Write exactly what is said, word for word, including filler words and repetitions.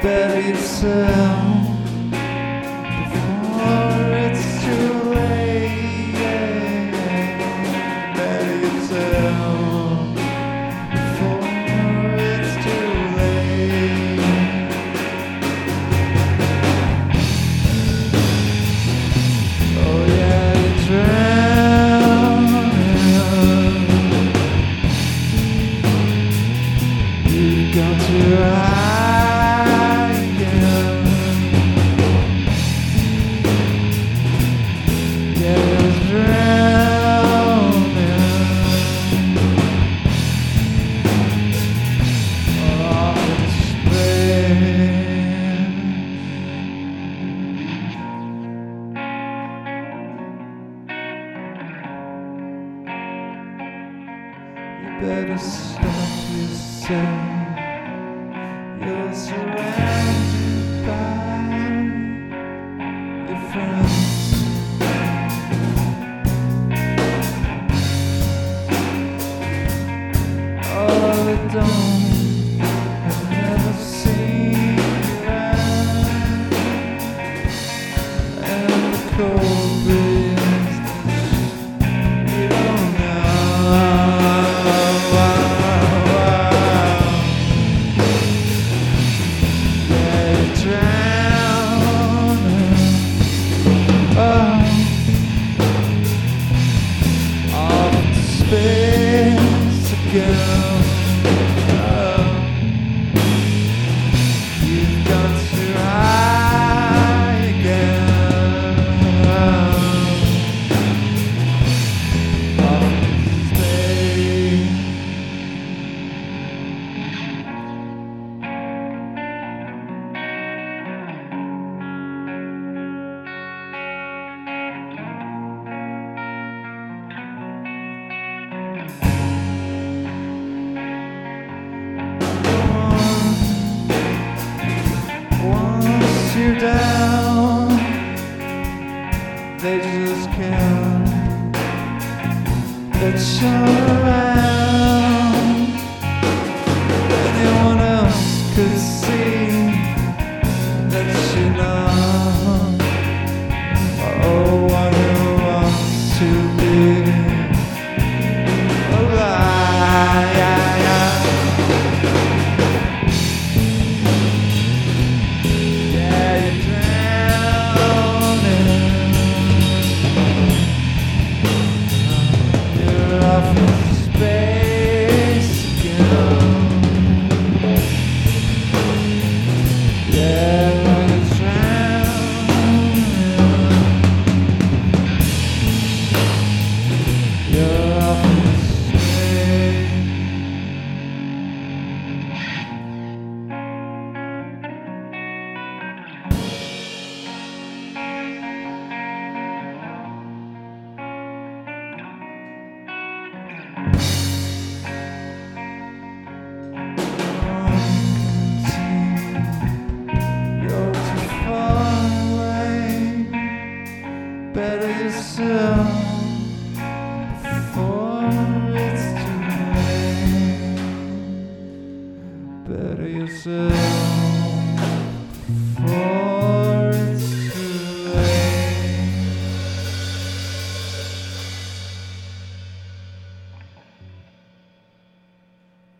better yourself before it's too late. Better yourself before it's too late. Oh yeah, you're drowning. You've got to ride. Better stop yourself. You're surrounded by your friends. Oh, they don't have never seen you around, and the cold breeze you don't know. Space again. Oh, you've got to high again. Oh, space. You down, they just can't let you around. Anyone else could see that you know. Oh, I want to be alive. Better yourself before it's too late. Better yourself.